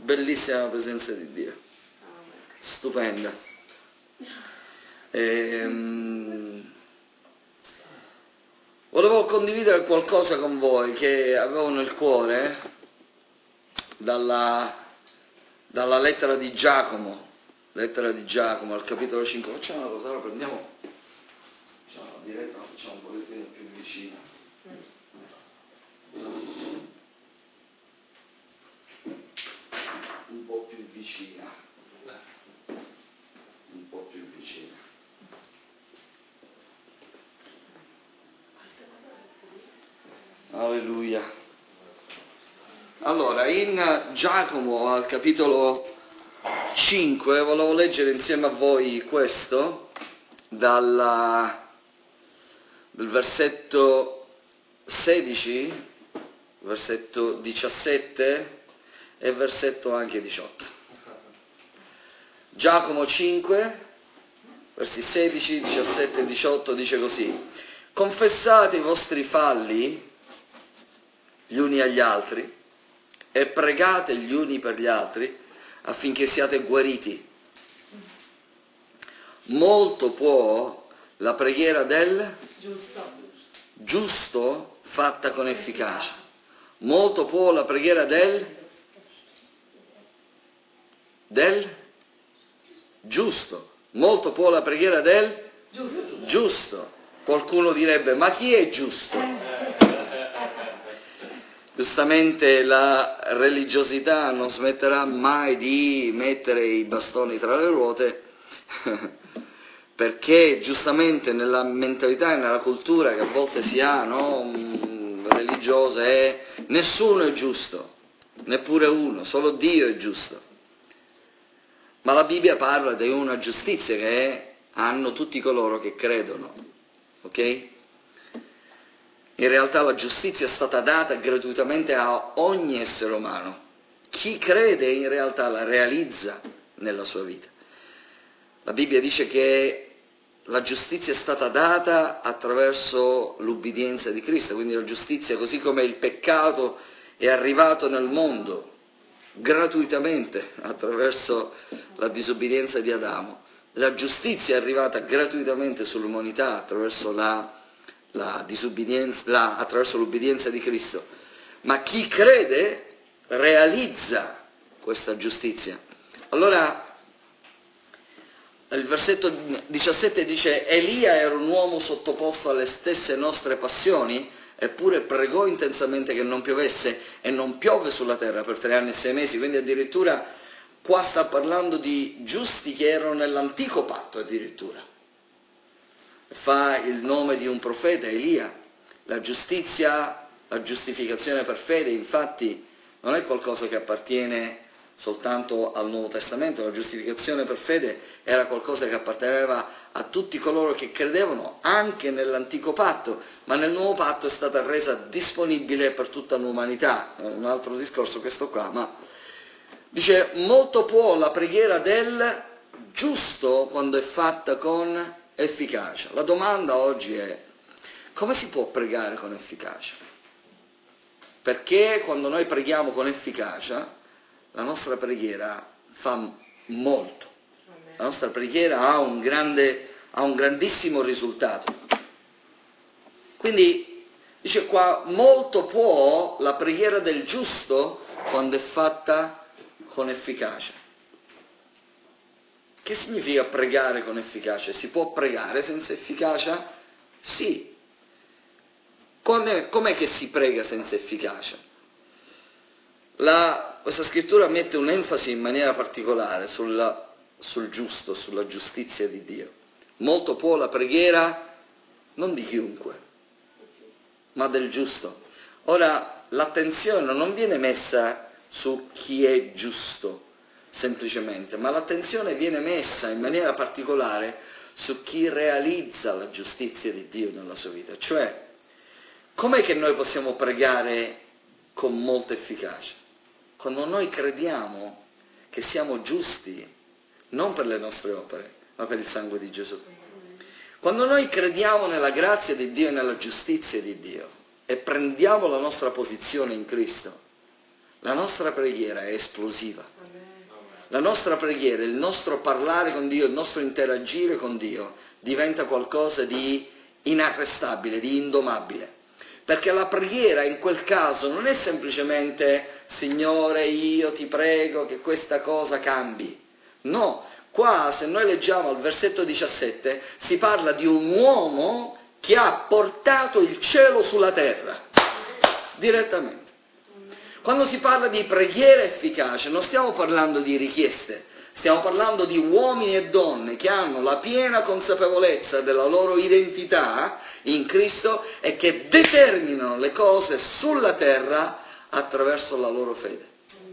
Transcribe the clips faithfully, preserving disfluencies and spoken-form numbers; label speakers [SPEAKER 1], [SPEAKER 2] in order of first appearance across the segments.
[SPEAKER 1] bellissima la presenza di Dio, stupenda. Ehm, volevo condividere qualcosa con voi che avevo nel cuore dalla, dalla lettera di Giacomo, lettera di Giacomo al capitolo cinque. Facciamo una cosa, allora prendiamo, facciamo la diretta, la facciamo un pochettino più vicina. Un po' più vicina, un po' più vicina. Alleluia. Allora, in Giacomo al capitolo cinque volevo leggere insieme a voi questo dalla, dal versetto sedici, versetto diciassette e versetto anche diciotto. Giacomo cinque, versi sedici, diciassette e diciotto dice così: confessate i vostri falli gli uni agli altri e pregate gli uni per gli altri affinché siate guariti. Molto può la preghiera del
[SPEAKER 2] Giusto.
[SPEAKER 1] giusto fatta con efficacia. Molto può la preghiera del del giusto. Molto può la preghiera del
[SPEAKER 2] Giusto.
[SPEAKER 1] giusto. Qualcuno direbbe: ma chi è giusto? Giustamente la religiosità non smetterà mai di mettere i bastoni tra le ruote, perché giustamente nella mentalità e nella cultura che a volte si ha, no, religiosa, è nessuno è giusto, neppure uno, solo Dio è giusto. Ma la Bibbia parla di una giustizia che hanno tutti coloro che credono, ok? In realtà la giustizia è stata data gratuitamente a ogni essere umano. Chi crede in realtà la realizza nella sua vita. La Bibbia dice che la giustizia è stata data attraverso l'ubbidienza di Cristo, quindi la giustizia, così come il peccato è arrivato nel mondo gratuitamente attraverso la disobbedienza di Adamo, la giustizia è arrivata gratuitamente sull'umanità attraverso la La disobbedienza, la, attraverso l'obbedienza di Cristo. Ma chi crede realizza questa giustizia. Allora il versetto diciassette dice: Elia era un uomo sottoposto alle stesse nostre passioni, eppure pregò intensamente che non piovesse, e non piove sulla terra per tre anni e sei mesi. Quindi addirittura qua sta parlando di giusti che erano nell'antico patto addirittura. Fa il nome di un profeta, Elia. La giustizia, la giustificazione per fede, infatti, non è qualcosa che appartiene soltanto al Nuovo Testamento. La giustificazione per fede era qualcosa che apparteneva a tutti coloro che credevano anche nell'antico patto, ma nel nuovo patto è stata resa disponibile per tutta l'umanità. È un altro discorso questo qua, ma dice: molto può la preghiera del giusto quando è fatta con efficacia. La domanda oggi è: come si può pregare con efficacia? Perché quando noi preghiamo con efficacia, la nostra preghiera fa molto. La nostra preghiera ha un grande, ha un grandissimo risultato. Quindi dice qua: molto può la preghiera del giusto quando è fatta con efficacia. Che significa pregare con efficacia? Si può pregare senza efficacia? Sì. Com'è che si prega senza efficacia? La, questa scrittura mette un'enfasi in maniera particolare sulla, sul giusto, sulla giustizia di Dio. Molto può la preghiera non di chiunque, ma del giusto. Ora, l'attenzione non viene messa su chi è giusto, semplicemente, ma l'attenzione viene messa in maniera particolare su chi realizza la giustizia di Dio nella sua vita. Cioè, com'è che noi possiamo pregare con molta efficacia? Quando noi crediamo che siamo giusti non per le nostre opere, ma per il sangue di Gesù. Quando noi crediamo nella grazia di Dio e nella giustizia di Dio e prendiamo la nostra posizione in Cristo, la nostra preghiera è esplosiva. la nostra preghiera, il nostro parlare con Dio, il nostro interagire con Dio diventa qualcosa di inarrestabile, di indomabile. Perché la preghiera in quel caso non è semplicemente Signore, io ti prego che questa cosa cambi. No, qua se noi leggiamo al versetto diciassette si parla di un uomo che ha portato il cielo sulla terra, direttamente. Quando si parla di preghiera efficace non stiamo parlando di richieste, stiamo parlando di uomini e donne che hanno la piena consapevolezza della loro identità in Cristo e che determinano le cose sulla terra attraverso la loro fede.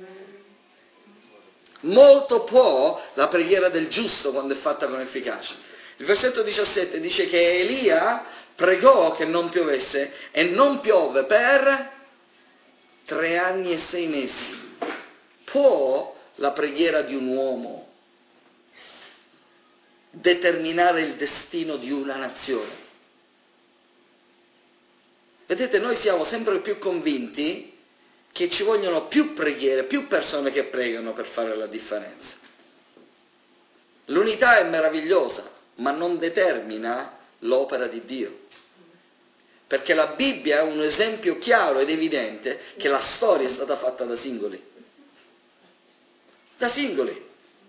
[SPEAKER 1] Molto può la preghiera del giusto quando è fatta con efficacia. Il versetto diciassette dice che Elia pregò che non piovesse e non piove per tre anni e sei mesi. Può la preghiera di un uomo determinare il destino di una nazione? Vedete, noi siamo sempre più convinti che ci vogliono più preghiere, più persone che pregano per fare la differenza. L'unità è meravigliosa, ma non determina l'opera di Dio. Perché la Bibbia è un esempio chiaro ed evidente che la storia è stata fatta da singoli. Da singoli.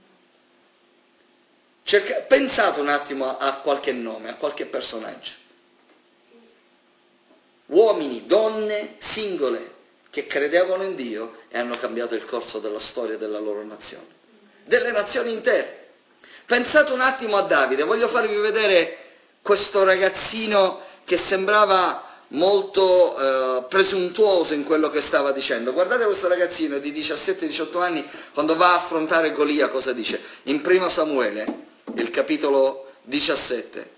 [SPEAKER 1] Cerca, pensate un attimo a, a qualche nome, a qualche personaggio. Uomini, donne, singole, che credevano in Dio e hanno cambiato il corso della storia della loro nazione. Delle nazioni intere. Pensate un attimo a Davide, voglio farvi vedere questo ragazzino che sembrava molto eh, presuntuoso in quello che stava dicendo. Guardate questo ragazzino di diciassette diciotto anni quando va a affrontare Golia, cosa dice? In primo Samuele, il capitolo diciassette.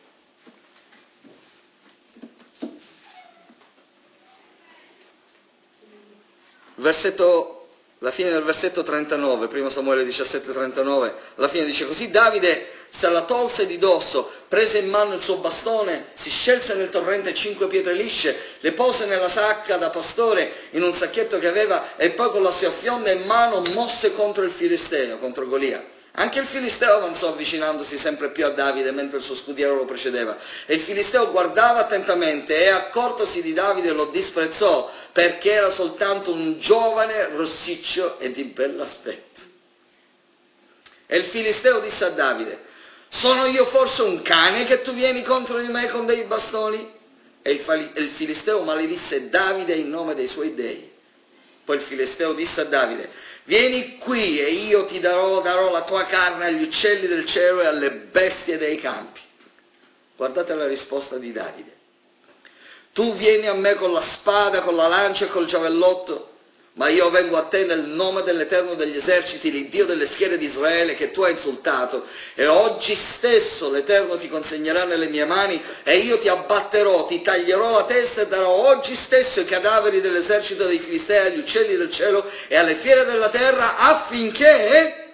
[SPEAKER 1] Versetto, la fine del versetto trentanove, primo Samuele diciassette trentanove, alla fine dice così: Davide se la tolse di dosso, prese in mano il suo bastone, si scelse nel torrente cinque pietre lisce, le pose nella sacca da pastore in un sacchetto che aveva e poi con la sua fionda in mano mosse contro il Filisteo, contro Golia. Anche il Filisteo avanzò avvicinandosi sempre più a Davide mentre il suo scudiero lo precedeva. E il Filisteo guardava attentamente e accortosi di Davide lo disprezzò perché era soltanto un giovane rossiccio e di bell'aspetto. E il Filisteo disse a Davide: sono io forse un cane che tu vieni contro di me con dei bastoni? E il, il Filisteo maledisse Davide in nome dei suoi dei. Poi il Filisteo disse a Davide: vieni qui e io ti darò, darò la tua carne agli uccelli del cielo e alle bestie dei campi. Guardate la risposta di Davide. Tu vieni a me con la spada, con la lancia e col giavellotto, ma io vengo a te nel nome dell'Eterno degli eserciti, l'Iddio delle schiere di Israele, che tu hai insultato, e oggi stesso l'Eterno ti consegnerà nelle mie mani, e io ti abbatterò, ti taglierò la testa e darò oggi stesso i cadaveri dell'esercito dei Filistei agli uccelli del cielo e alle fiere della terra, affinché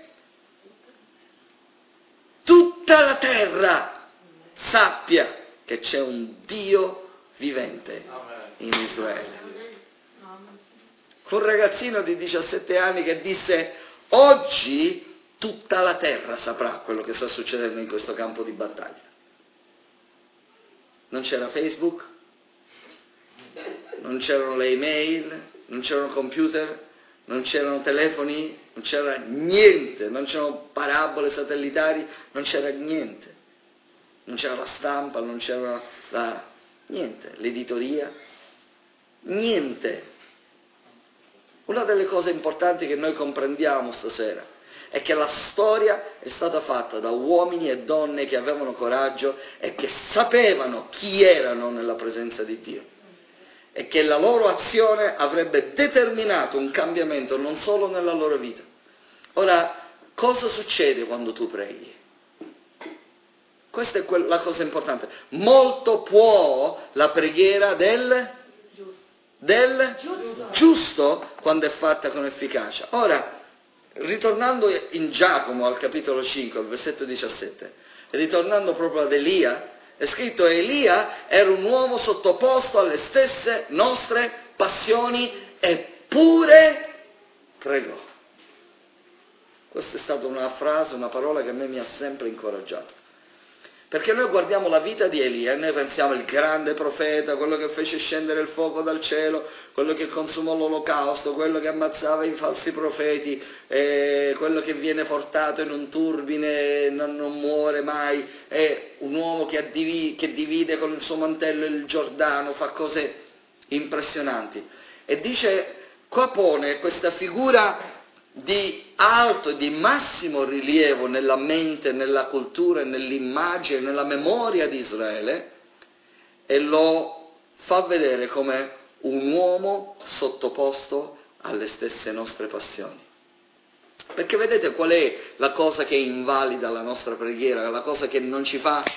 [SPEAKER 1] tutta la terra sappia che c'è un Dio vivente in Israele. Un ragazzino di diciassette anni che disse: oggi tutta la terra saprà quello che sta succedendo in questo campo di battaglia. Non c'era Facebook, non c'erano le email, non c'erano computer, non c'erano telefoni, non c'era niente, non c'erano parabole satellitari, non c'era niente. Non c'era la stampa, non c'era la... niente, l'editoria, niente. Una delle cose importanti che noi comprendiamo stasera è che la storia è stata fatta da uomini e donne che avevano coraggio e che sapevano chi erano nella presenza di Dio e che la loro azione avrebbe determinato un cambiamento non solo nella loro vita. Ora, cosa succede quando tu preghi? Questa è la cosa importante. Molto può la preghiera del... del giusto. giusto quando è fatta con efficacia. Ora, ritornando in Giacomo al capitolo cinque, al versetto diciassette, ritornando proprio ad Elia, è scritto: Elia era un uomo sottoposto alle stesse nostre passioni eppure pregò. Questa è stata una frase, una parola che a me mi ha sempre incoraggiato. Perché noi guardiamo la vita di Elia e noi pensiamo il grande profeta, quello che fece scendere il fuoco dal cielo, quello che consumò l'olocausto, quello che ammazzava i falsi profeti, eh, quello che viene portato in un turbine e non, non muore mai, è un uomo che, addivi, che divide con il suo mantello il Giordano, fa cose impressionanti. E dice, qua pone questa figura di alto e di massimo rilievo nella mente, nella cultura, nell'immagine, nella memoria di Israele, e lo fa vedere come un uomo sottoposto alle stesse nostre passioni. Perché vedete qual è la cosa che invalida la nostra preghiera, la cosa che non ci fa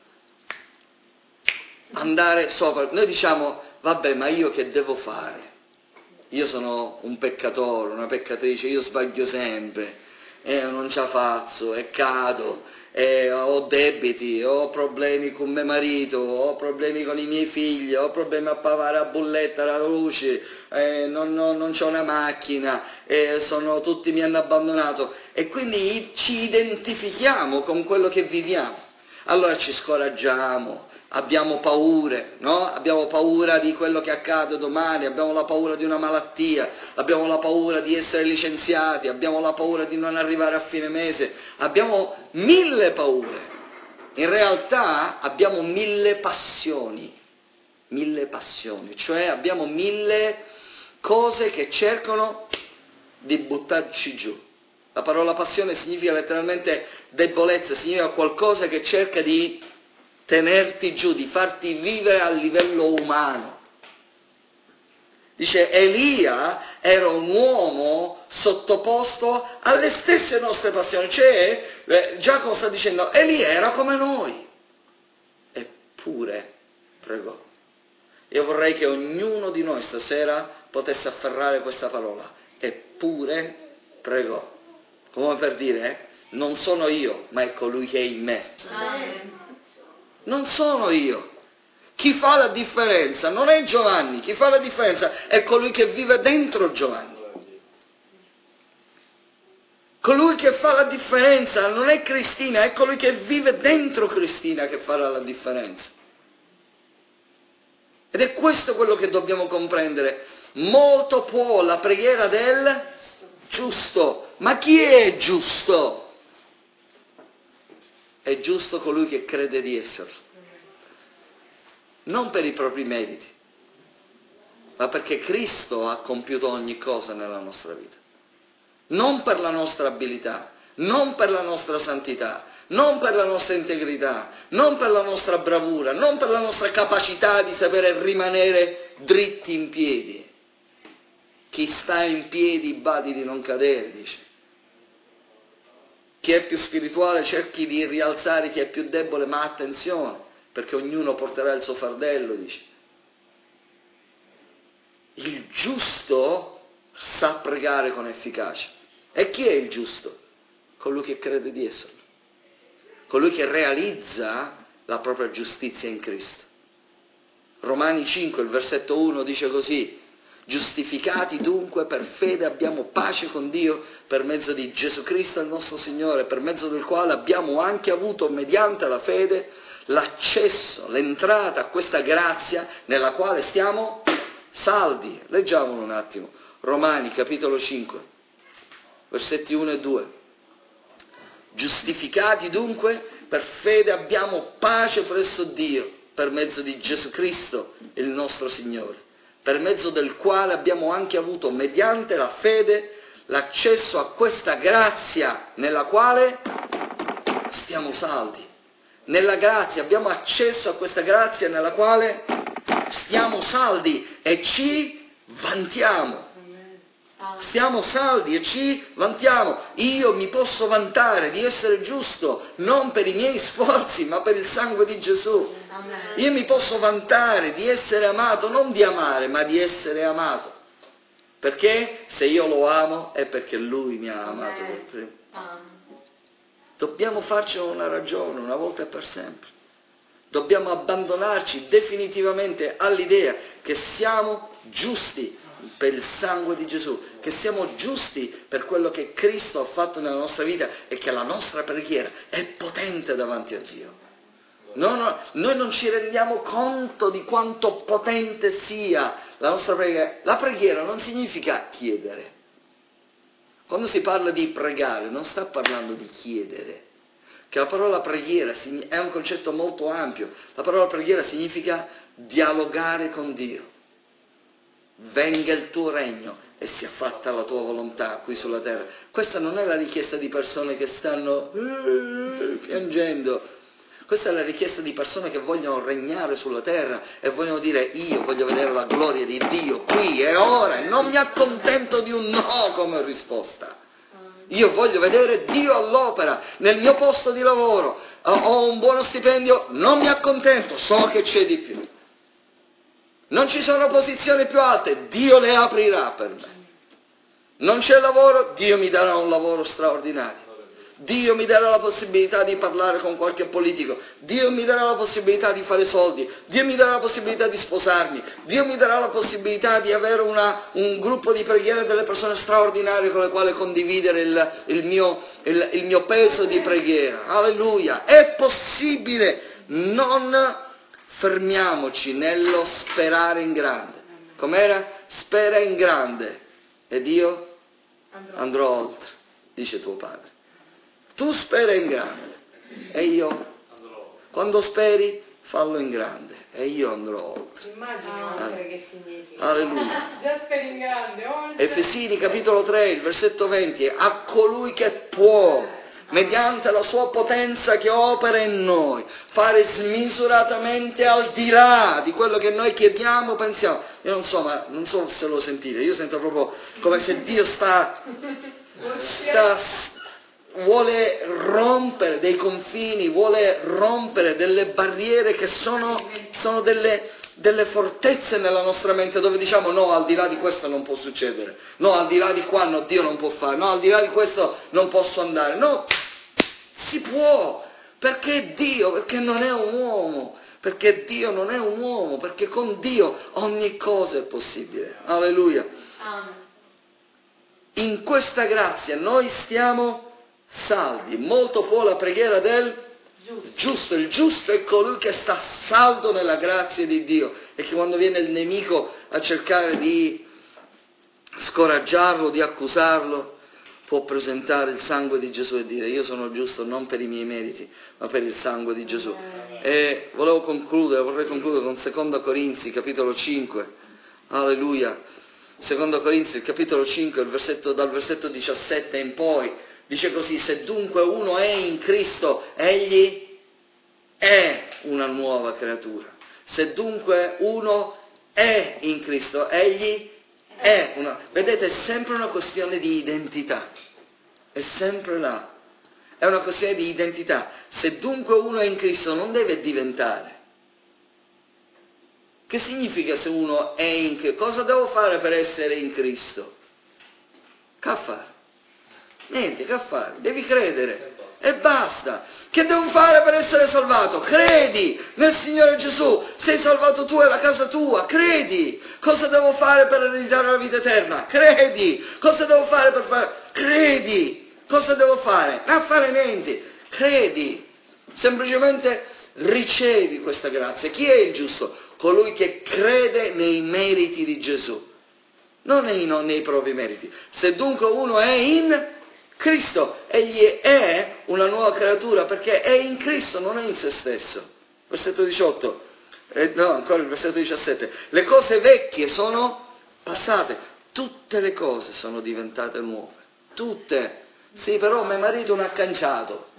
[SPEAKER 1] andare sopra? Noi diciamo, vabbè, ma io che devo fare? Io sono un peccatore, una peccatrice, io sbaglio sempre, eh, non ce la faccio, e cado, eh, ho debiti, ho problemi con mio marito, ho problemi con i miei figli, ho problemi a pagare la bolletta, la luce, eh, non, non, non c'ho una macchina, eh, sono, tutti mi hanno abbandonato, e quindi ci identifichiamo con quello che viviamo. Allora ci scoraggiamo, abbiamo paure, no? Abbiamo paura di quello che accade domani, abbiamo la paura di una malattia, abbiamo la paura di essere licenziati, abbiamo la paura di non arrivare a fine mese, abbiamo mille paure. In realtà abbiamo mille passioni, mille passioni, cioè abbiamo mille cose che cercano di buttarci giù. La parola passione significa letteralmente debolezza, significa qualcosa che cerca di tenerti giù, di farti vivere a livello umano. Dice, Elia era un uomo sottoposto alle stesse nostre passioni, cioè Giacomo sta dicendo, Elia era come noi, eppure pregò. Io vorrei che ognuno di noi stasera potesse afferrare questa parola, eppure pregò, come per dire, eh, non sono io, ma è colui che è in me. Amen. Non sono io. Chi fa la differenza non è Giovanni, chi fa la differenza è colui che vive dentro Giovanni. Colui che fa la differenza non è Cristina, è colui che vive dentro Cristina che farà la differenza. Ed è questo quello che dobbiamo comprendere. Molto può la preghiera del giusto. Ma chi è giusto? È giusto colui che crede di esserlo. Non per i propri meriti, ma perché Cristo ha compiuto ogni cosa nella nostra vita. Non per la nostra abilità, non per la nostra santità, non per la nostra integrità, non per la nostra bravura, non per la nostra capacità di sapere rimanere dritti in piedi. Chi sta in piedi badi di non cadere, dice. Chi è più spirituale cerchi di rialzare chi è più debole, ma attenzione, perché ognuno porterà il suo fardello, dice. Il giusto sa pregare con efficacia. E chi è il giusto? Colui che crede di esserlo. Colui che realizza la propria giustizia in Cristo. Romani cinque, il versetto uno dice così: giustificati dunque per fede abbiamo pace con Dio per mezzo di Gesù Cristo il nostro Signore, per mezzo del quale abbiamo anche avuto mediante la fede l'accesso, l'entrata a questa grazia nella quale stiamo saldi. Leggiamolo un attimo. Romani capitolo cinque, versetti uno e due. Giustificati dunque per fede abbiamo pace presso Dio per mezzo di Gesù Cristo il nostro Signore, per mezzo del quale abbiamo anche avuto, mediante la fede, l'accesso a questa grazia nella quale stiamo saldi. Nella grazia abbiamo accesso a questa grazia nella quale stiamo saldi e ci vantiamo. Stiamo saldi e ci vantiamo. Io mi posso vantare di essere giusto non per i miei sforzi, ma per il sangue di Gesù. Io mi posso vantare di essere amato, non di amare, ma di essere amato. Perché se io lo amo è perché Lui mi ha amato per primo. Dobbiamo farcene una ragione una volta e per sempre. Dobbiamo abbandonarci definitivamente all'idea che siamo giusti per il sangue di Gesù, che siamo giusti per quello che Cristo ha fatto nella nostra vita e che la nostra preghiera è potente davanti a Dio. No, no, noi non ci rendiamo conto di quanto potente sia la nostra preghiera. La preghiera non significa chiedere. Quando si parla di pregare non sta parlando di chiedere, che la parola preghiera è un concetto molto ampio. La parola preghiera significa dialogare con Dio. Venga il tuo regno e sia fatta la tua volontà qui sulla terra. Questa non è la richiesta di persone che stanno eh, piangendo. Questa è la richiesta di persone che vogliono regnare sulla terra e vogliono dire: io voglio vedere la gloria di Dio qui e ora, e non mi accontento di un no come risposta. Io voglio vedere Dio all'opera nel mio posto di lavoro. Ho un buono stipendio, non mi accontento, so che c'è di più. Non ci sono posizioni più alte, Dio le aprirà per me. Non c'è lavoro, Dio mi darà un lavoro straordinario. Dio mi darà la possibilità di parlare con qualche politico, Dio mi darà la possibilità di fare soldi, Dio mi darà la possibilità di sposarmi, Dio mi darà la possibilità di avere una, un gruppo di preghiera delle persone straordinarie con le quali condividere il, il, mio, il, il mio peso di preghiera. Alleluia! È possibile, non fermiamoci nello sperare in grande. Com'era? Spera in grande ed io andrò oltre, dice tuo padre. Tu spera in grande e io, quando speri, fallo in grande e io andrò oltre.
[SPEAKER 2] Immagino oltre che significa.
[SPEAKER 1] Alleluia.
[SPEAKER 2] Già speri in grande, oltre.
[SPEAKER 1] Efesini capitolo tre, il versetto venti, a colui che può, mediante la sua potenza che opera in noi, fare smisuratamente al di là di quello che noi chiediamo, pensiamo. Io non so, ma non so se lo sentite, io sento proprio come se Dio sta... sta vuole rompere dei confini, vuole rompere delle barriere che sono, sono delle, delle fortezze nella nostra mente, dove diciamo no, al di là di questo non può succedere, no, al di là di qua no, Dio non può fare, no, al di là di questo non posso andare. No, si può, perché Dio, perché non è un uomo, perché Dio non è un uomo, perché con Dio ogni cosa è possibile. Alleluia.
[SPEAKER 2] Amen.
[SPEAKER 1] In questa grazia noi stiamo saldi. Molto può la preghiera del giusto. giusto. Il giusto è colui che sta saldo nella grazia di Dio e che quando viene il nemico a cercare di scoraggiarlo, di accusarlo, può presentare il sangue di Gesù e dire: io sono giusto non per i miei meriti, ma per il sangue di Gesù. E volevo concludere, vorrei concludere con seconda Corinzi, capitolo cinque. Alleluia. seconda Corinzi, capitolo cinque, il versetto, dal versetto diciassette in poi. Dice così: se dunque uno è in Cristo, egli è una nuova creatura. Se dunque uno è in Cristo, egli è una... Vedete, è sempre una questione di identità. È sempre là. È una questione di identità. Se dunque uno è in Cristo, non deve diventare. Che significa se uno è in Cristo? Cosa devo fare per essere in Cristo? Che fare? Niente, che fare? Devi credere e basta. Che devo fare per essere salvato? Credi nel Signore Gesù, sei salvato tu e la casa tua, credi. Cosa devo fare per ereditare la vita eterna? Credi. Cosa devo fare per fare? Credi. Cosa devo fare? Non fare niente, credi. Semplicemente ricevi questa grazia. Chi è il giusto? Colui che crede nei meriti di Gesù, non nei, non nei propri meriti. Se dunque uno è in Cristo, egli è una nuova creatura perché è in Cristo, non è in se stesso. Versetto diciotto, eh, no, ancora il versetto diciassette. Le cose vecchie sono passate, tutte le cose sono diventate nuove. Tutte. Sì, però mio marito non ha canciato.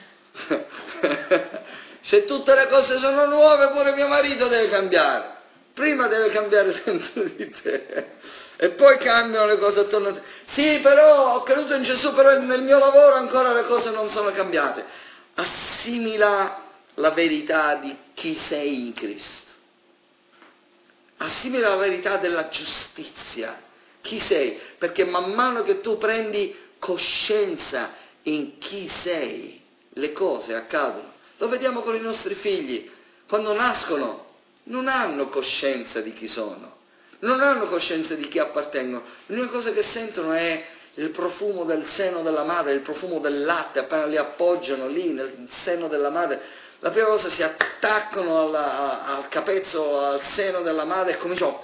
[SPEAKER 1] Se tutte le cose sono nuove, pure mio marito deve cambiare. Prima deve cambiare dentro di te. E poi cambiano le cose attorno a te. Sì, però ho creduto in Gesù, però nel mio lavoro ancora le cose non sono cambiate. Assimila la verità di chi sei in Cristo. Assimila la verità della giustizia. Chi sei? Perché man mano che tu prendi coscienza in chi sei, le cose accadono. Lo vediamo con i nostri figli. Quando nascono non hanno coscienza di chi sono. non hanno coscienza di chi appartengono. L'unica cosa che sentono è il profumo del seno della madre, il profumo del latte, appena li appoggiano lì nel seno della madre. La prima cosa si attaccano alla, al capezzolo, al seno della madre e cominciano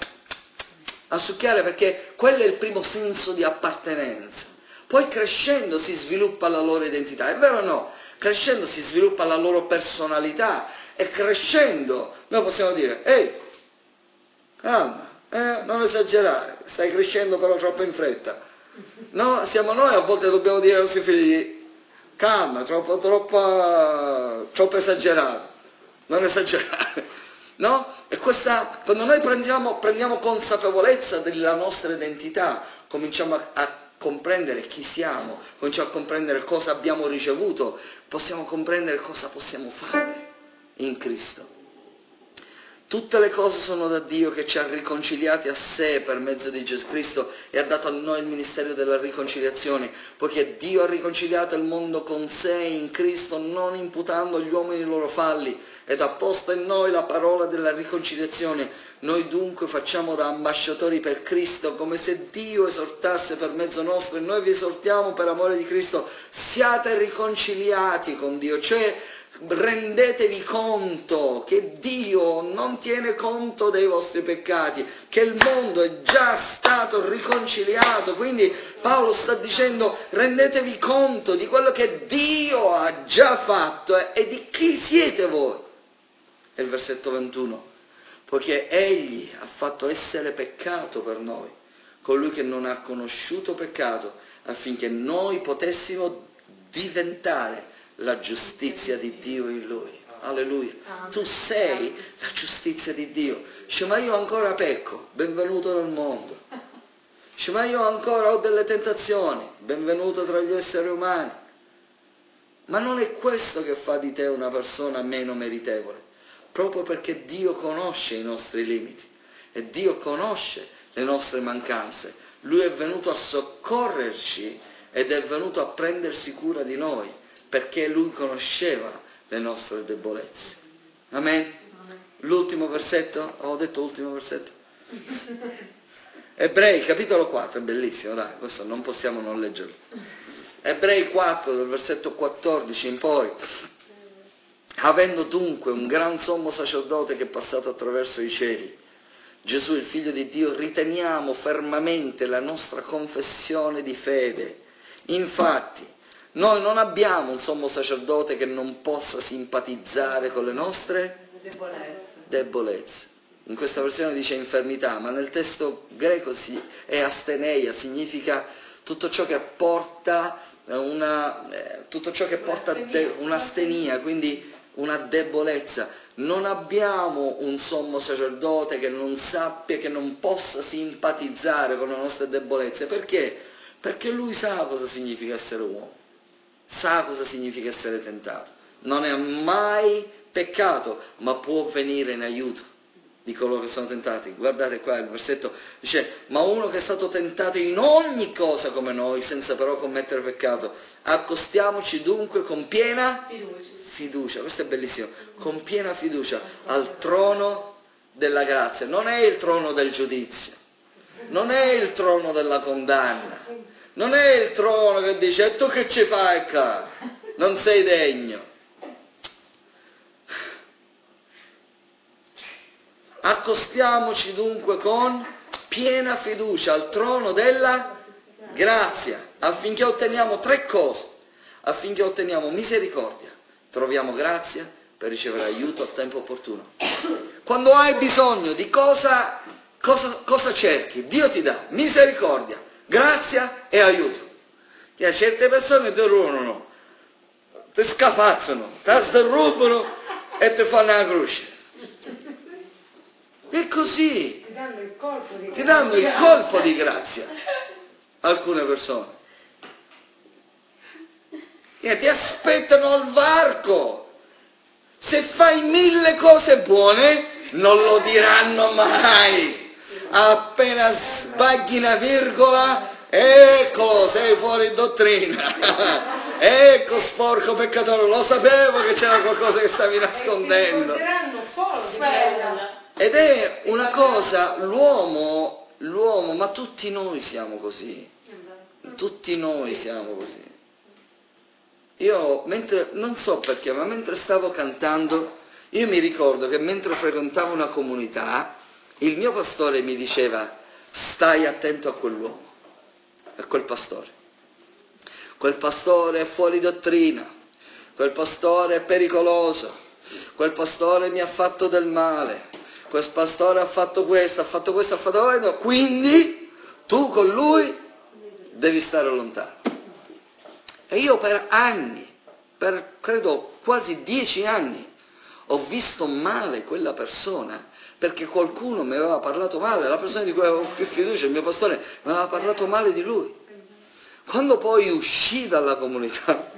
[SPEAKER 1] a succhiare, perché quello è il primo senso di appartenenza. Poi crescendo si sviluppa la loro identità, è vero o no? Crescendo si sviluppa la loro personalità e crescendo noi possiamo dire, ehi, calma, eh, non esagerare, stai crescendo però troppo in fretta. No, siamo noi, a volte dobbiamo dire ai nostri figli, calma, troppo, troppo, troppo esagerato, non esagerare, no? E questa, quando noi prendiamo, prendiamo consapevolezza della nostra identità, cominciamo a, a comprendere chi siamo, cominciamo a comprendere cosa abbiamo ricevuto, possiamo comprendere cosa possiamo fare in Cristo. Tutte le cose sono da Dio, che ci ha riconciliati a sé per mezzo di Gesù Cristo e ha dato a noi il ministero della riconciliazione, poiché Dio ha riconciliato il mondo con sé in Cristo, non imputando agli uomini i loro falli, ed ha posto in noi la parola della riconciliazione. Noi dunque facciamo da ambasciatori per Cristo, come se Dio esortasse per mezzo nostro, e noi vi esortiamo per amore di Cristo, siate riconciliati con Dio, cioè rendetevi conto che Dio non tiene conto dei vostri peccati, che il mondo è già stato riconciliato. Quindi Paolo sta dicendo, rendetevi conto di quello che Dio ha già fatto e di chi siete voi. E il versetto ventuno, poiché Egli ha fatto essere peccato per noi colui che non ha conosciuto peccato, affinché noi potessimo diventare la giustizia di Dio in Lui. Alleluia. Tu sei la giustizia di Dio. Dice, ma io ancora pecco, benvenuto nel mondo. Dice, ma io ancora ho delle tentazioni, benvenuto tra gli esseri umani. Ma non è questo che fa di te una persona meno meritevole, proprio perché Dio conosce i nostri limiti e Dio conosce le nostre mancanze. Lui è venuto a soccorrerci ed è venuto a prendersi cura di noi, perché Lui conosceva le nostre debolezze. Amen? Amen. L'ultimo versetto, ho detto l'ultimo versetto? Ebrei, capitolo quattro, è bellissimo, dai, questo non possiamo non leggerlo. Ebrei quattro, dal versetto quattordici in poi. Avendo dunque un gran sommo sacerdote che è passato attraverso i cieli, Gesù il Figlio di Dio, riteniamo fermamente la nostra confessione di fede. Infatti, noi non abbiamo un sommo sacerdote che non possa simpatizzare con le nostre debolezze. debolezze. In questa versione dice infermità, ma nel testo greco si, è asteneia, significa tutto ciò che porta una, eh, tutto ciò che porta de, un'astenia, quindi una debolezza. Non abbiamo un sommo sacerdote che non sappia, che non possa simpatizzare con le nostre debolezze. Perché? Perché lui sa cosa significa essere uomo. Sa cosa significa essere tentato, non è mai peccato, ma può venire in aiuto di coloro che sono tentati. Guardate qua il versetto, dice, ma uno che è stato tentato in ogni cosa come noi, senza però commettere peccato, accostiamoci dunque con piena fiducia, fiducia. Questo è bellissimo, con piena fiducia al trono della grazia. Non è il trono del giudizio, non è il trono della condanna, non è il trono che dice, e tu che ci fai qua? Non sei degno. Accostiamoci dunque con piena fiducia al trono della grazia, affinché otteniamo tre cose, affinché otteniamo misericordia, troviamo grazia per ricevere aiuto al tempo opportuno. Quando hai bisogno di cosa, cosa, cosa cerchi? Dio ti dà misericordia, grazia e aiuto. Che certe persone ti rubano, ti scafazzano, ti sderrubano e ti fanno la croce. È così.
[SPEAKER 2] Ti danno il colpo di,
[SPEAKER 1] ti danno il colpo di grazia. Alcune persone. E ti aspettano al varco. Se fai mille cose buone, non lo diranno mai. Appena sbagli una virgola, eccolo, sei fuori dottrina. Ecco sporco peccatore, lo sapevo che c'era qualcosa che stavi nascondendo.
[SPEAKER 2] Solo quella.
[SPEAKER 1] Ed è una cosa, l'uomo, l'uomo, ma tutti noi siamo così, tutti noi siamo così. Io, mentre, non so perché, ma mentre stavo cantando, io mi ricordo che mentre frequentavo una comunità, il mio pastore mi diceva, stai attento a quell'uomo, a quel pastore. Quel pastore è fuori dottrina, quel pastore è pericoloso, quel pastore mi ha fatto del male, quel pastore ha fatto questo, ha fatto questo, ha fatto questo, quindi tu con lui devi stare lontano. E io per anni, per credo quasi dieci anni, ho visto male quella persona, perché qualcuno mi aveva parlato male, la persona di cui avevo più fiducia, il mio pastore, mi aveva parlato male di lui. Quando poi uscì dalla comunità,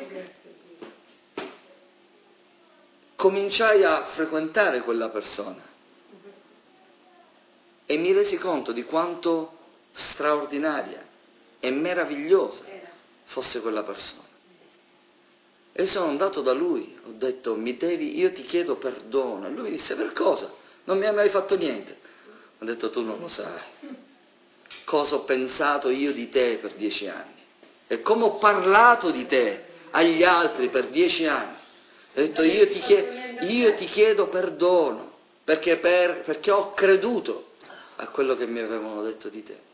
[SPEAKER 1] cominciai a frequentare quella persona e mi resi conto di quanto straordinaria e meravigliosa fosse quella persona. E sono andato da lui, ho detto, mi devi, io ti chiedo perdono. E lui mi disse, per cosa? Non mi hai mai fatto niente. Ho detto, tu non lo sai cosa ho pensato io di te per dieci anni e come ho parlato di te agli altri per dieci anni. Ho detto, io ti chiedo, io ti chiedo perdono perché, per, perché ho creduto a quello che mi avevano detto di te.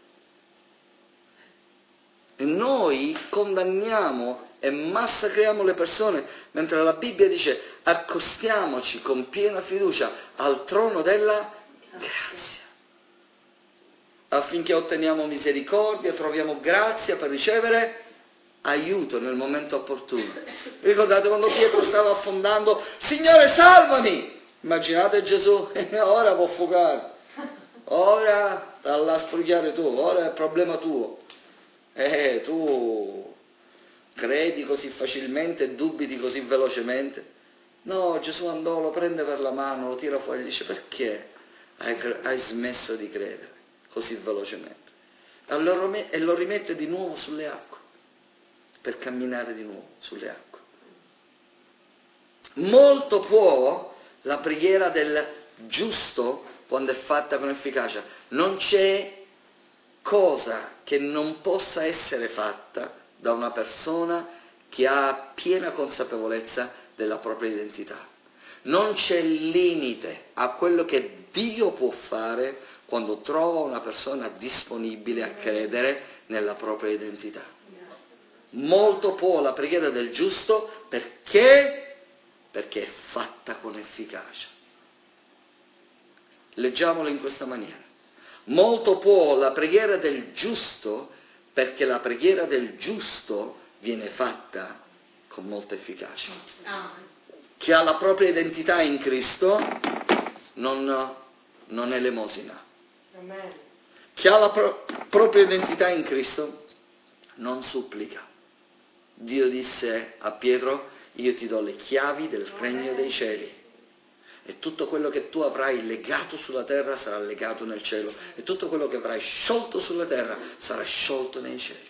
[SPEAKER 1] E noi condanniamo e massacriamo le persone, mentre la Bibbia dice accostiamoci con piena fiducia al trono della grazia, affinché otteniamo misericordia, troviamo grazia per ricevere aiuto nel momento opportuno. Ricordate quando Pietro stava affondando, Signore salvami! Immaginate Gesù, ora può affogare, ora dalla sprugliare tu, ora è il problema tuo. Eh, tu credi così facilmente e dubiti così velocemente? No, Gesù andò, lo prende per la mano, lo tira fuori e dice, perché hai, hai smesso di credere così velocemente? Allora, e lo rimette di nuovo sulle acque, per camminare di nuovo sulle acque. Molto può la preghiera del giusto quando è fatta con efficacia. Non c'è cosa che non possa essere fatta da una persona che ha piena consapevolezza della propria identità. Non c'è limite a quello che Dio può fare quando trova una persona disponibile a credere nella propria identità. Molto può la preghiera del giusto perché, perché è fatta con efficacia. Leggiamolo in questa maniera. Molto può la preghiera del giusto perché la preghiera del giusto viene fatta con molta efficacia. Chi ha la propria identità in Cristo non, non è elemosina. Chi ha la pro- propria identità in Cristo non supplica. Dio disse a Pietro, io ti do le chiavi del regno dei cieli. E tutto quello che tu avrai legato sulla terra sarà legato nel cielo. E tutto quello che avrai sciolto sulla terra sarà sciolto nei cieli.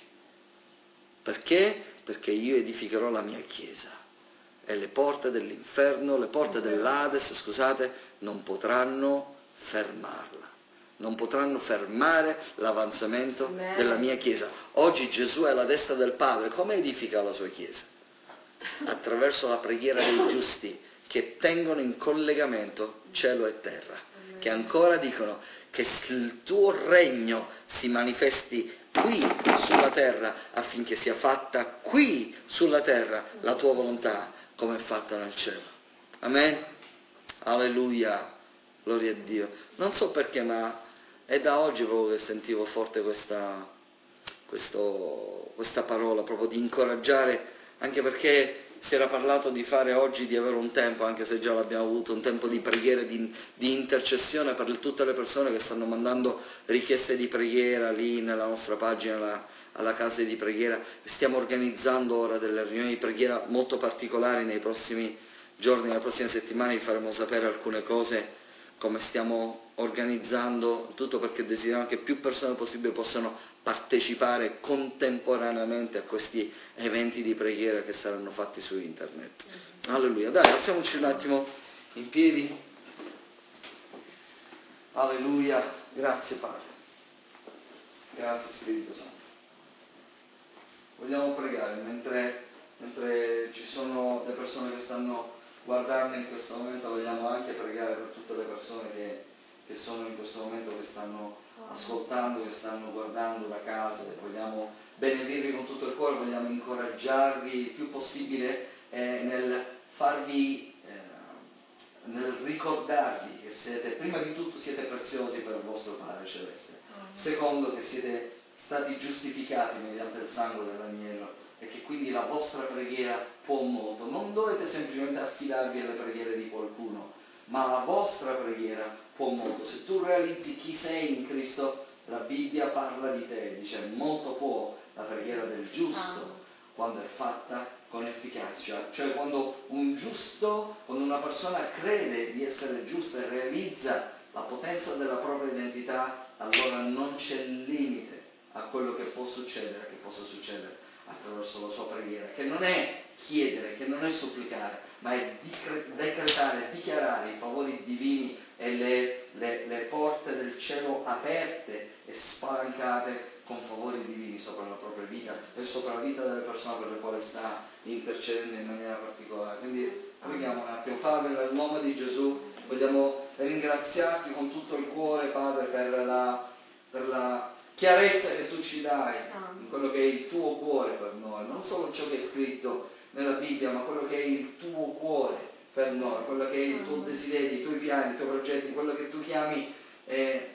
[SPEAKER 1] Perché? Perché io edificherò la mia chiesa. E le porte dell'inferno, le porte dell'Ades, scusate, non potranno fermarla. Non potranno fermare l'avanzamento della mia chiesa. Oggi Gesù è alla destra del Padre. Come edifica la sua chiesa? Attraverso la preghiera dei giusti, che tengono in collegamento cielo e terra, che ancora dicono che il tuo regno si manifesti qui sulla terra affinché sia fatta qui sulla terra la tua volontà come è fatta nel cielo. Amen? Alleluia, gloria a Dio. Non so perché, ma è da oggi proprio che sentivo forte questa, questo, questa parola, proprio di incoraggiare, anche perché si era parlato di fare oggi, di avere un tempo, anche se già l'abbiamo avuto, un tempo di preghiera, di, di intercessione per tutte le persone che stanno mandando richieste di preghiera lì nella nostra pagina, la, alla casa di preghiera. Stiamo organizzando ora delle riunioni di preghiera molto particolari nei prossimi giorni, nelle prossime settimane vi faremo sapere alcune cose, come stiamo organizzando, tutto perché desideriamo che più persone possibili possano partecipare contemporaneamente a questi eventi di preghiera che saranno fatti su internet. Alleluia. Dai, alziamoci un attimo in piedi. Alleluia. Grazie Padre. Grazie Spirito Santo. Vogliamo pregare mentre, mentre ci sono le persone che stanno guardando in questo momento, vogliamo anche pregare per tutte le persone che, che sono in questo momento, che stanno ascoltando, che stanno guardando da casa. Vogliamo benedirvi con tutto il cuore, vogliamo incoraggiarvi il più possibile eh, nel farvi, eh, nel ricordarvi che siete, prima di tutto siete preziosi per il vostro Padre Celeste, secondo che siete stati giustificati mediante il sangue dell'agnello e che quindi la vostra preghiera può molto. Non dovete semplicemente affidarvi alle preghiere di qualcuno, ma la vostra preghiera può molto. Se tu realizzi chi sei in Cristo, la Bibbia parla di te, dice molto può la preghiera del giusto quando è fatta con efficacia. Cioè quando un giusto, quando una persona crede di essere giusta e realizza la potenza della propria identità, allora non c'è limite a quello che può succedere, che possa succedere attraverso la sua preghiera, che non è chiedere, che non è supplicare, ma è decretare, dichiarare i favori divini e le, le, le porte del cielo aperte e spalancate con favori divini sopra la propria vita e sopra la vita delle persone per le quali sta intercedendo in maniera particolare. Quindi preghiamo un attimo. Padre, nel nome di Gesù vogliamo ringraziarti con tutto il cuore, Padre, per la, per la chiarezza che tu ci dai in quello che è il tuo cuore per noi, non solo ciò che è scritto nella Bibbia, ma quello che è il tuo cuore per noi, quello che è il tuo desiderio, i tuoi piani, i tuoi progetti, quello che tu chiami eh,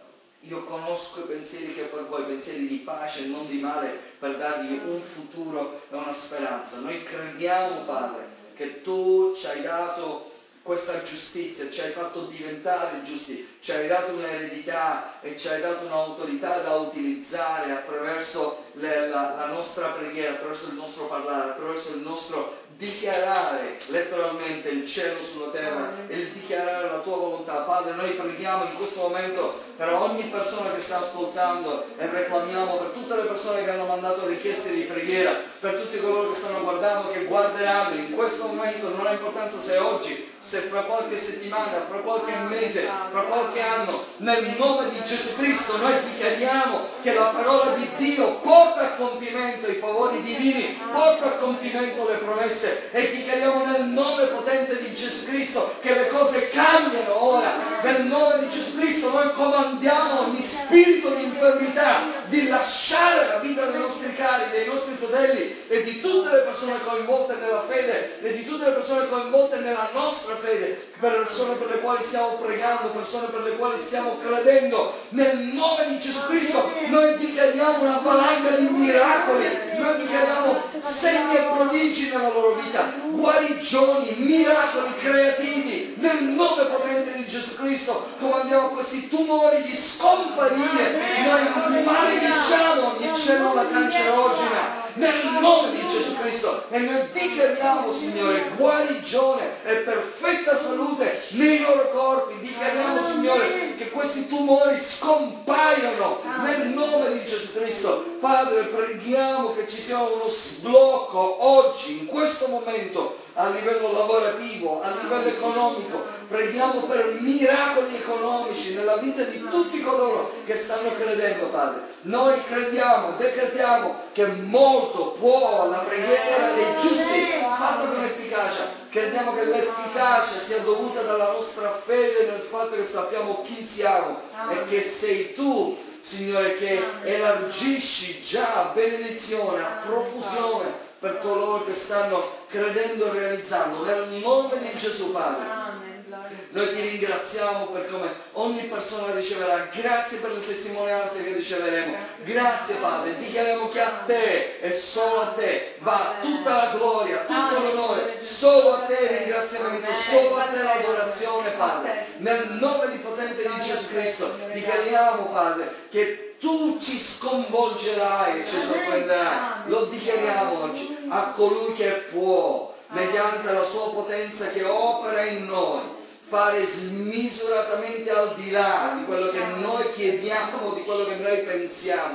[SPEAKER 1] io conosco i pensieri che ho per voi, pensieri di pace e non di male, per dargli un futuro e una speranza. Noi crediamo, Padre, che tu ci hai dato questa giustizia, ci hai fatto diventare giusti, ci hai dato un'eredità e ci hai dato un'autorità da utilizzare attraverso le, la, la nostra preghiera, attraverso il nostro parlare, attraverso il nostro dichiarare letteralmente il cielo sulla terra e il dichiarare la tua volontà. Padre, noi preghiamo in questo momento per ogni persona che sta ascoltando e reclamiamo per tutte le persone che hanno mandato richieste di preghiera, per tutti coloro che stanno guardando, che guarderanno in questo momento, non ha importanza se è oggi, se fra qualche settimana, fra qualche mese, fra qualche anno, nel nome di Gesù Cristo noi dichiariamo che la parola di Dio porta a compimento i favori divini, porta a compimento le promesse, e dichiariamo nel nome potente di Gesù Cristo che le cose cambiano ora. Nel nome di Gesù Cristo noi comandiamo ogni spirito di infermità di lasciare la vita dei nostri cari, dei nostri fratelli e di tutte le persone coinvolte nella fede e di tutte le persone coinvolte nella nostra fede, persone per le quali stiamo pregando, persone per le quali stiamo credendo. Nel nome di Gesù Cristo noi dichiariamo una valanga di miracoli, noi dichiariamo segni e prodigi nella loro vita, guarigioni, miracoli creativi. Nel nome potente di Gesù Cristo comandiamo questi tumori di scomparire, noi malediciamo ogni cellula cancerogena nel nome di Gesù Cristo e noi dichiariamo, Signore, guarigione e perfetta salute nei loro corpi. Dichiariamo, Signore, che questi tumori scompaiono nel nome di Gesù Cristo. Padre, preghiamo che ci sia uno sblocco oggi, in questo momento, a livello lavorativo, a livello economico. Preghiamo per miracoli economici nella vita di tutti coloro che stanno credendo, Padre. Noi crediamo, decretiamo che molto può la preghiera dei giusti, fatta con efficacia. Crediamo che l'efficacia sia dovuta dalla nostra fede nel fatto che sappiamo chi siamo e che sei tu, Signore, che elargisci già benedizione a profusione per coloro che stanno credendo e realizzando. Nel nome di Gesù, Padre. Noi ti ringraziamo per come ogni persona riceverà. Grazie per le testimonianze che riceveremo. Grazie, Padre. Dichiariamo che a te e solo a te va tutta la gloria, tutto l'onore. Solo a te il ringraziamento, solo a te l'adorazione, Padre. Nel nome di potente di Gesù Cristo dichiariamo, Padre, che tu ci sconvolgerai e ci sorprenderai. Lo dichiariamo oggi a colui che può, mediante la sua potenza che opera in noi, fare smisuratamente al di là di quello che noi chiediamo, di quello che noi pensiamo,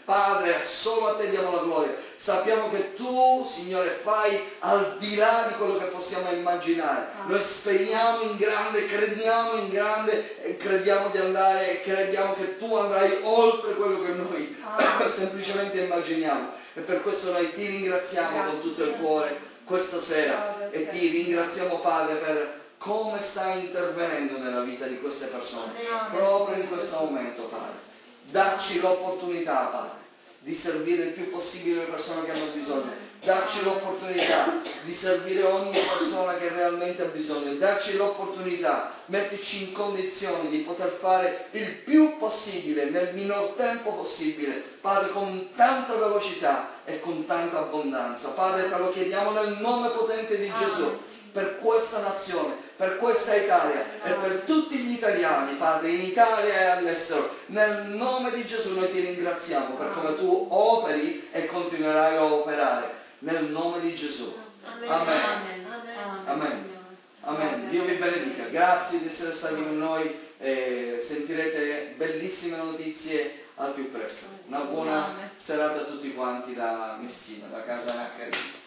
[SPEAKER 1] Padre, solo a te diamo la gloria. Sappiamo che tu, Signore, fai al di là di quello che possiamo immaginare. Noi speriamo in grande, crediamo in grande e crediamo di andare e crediamo che tu andrai oltre quello che noi semplicemente immaginiamo. E per questo noi ti ringraziamo con tutto il cuore questa sera e ti ringraziamo, Padre, per come stai intervenendo nella vita di queste persone proprio in questo momento, Padre. Dacci l'opportunità, Padre, di servire il più possibile le persone che hanno bisogno. Dacci l'opportunità di servire ogni persona che realmente ha bisogno. Dacci l'opportunità, mettici in condizioni di poter fare il più possibile, nel minor tempo possibile, Padre, con tanta velocità e con tanta abbondanza. Padre, te lo chiediamo nel nome potente di Gesù, per questa nazione, per questa Italia e per tutti gli italiani, Padre, in Italia e all'estero. Nel nome di Gesù noi ti ringraziamo per come tu operi e continuerai a operare. Nel nome di Gesù. Amen. Amen. Amen. Amen. Dio vi benedica. Grazie di essere stati con noi. E sentirete bellissime notizie al più presto. Una buona serata a tutti quanti da Messina, da casa Naccari.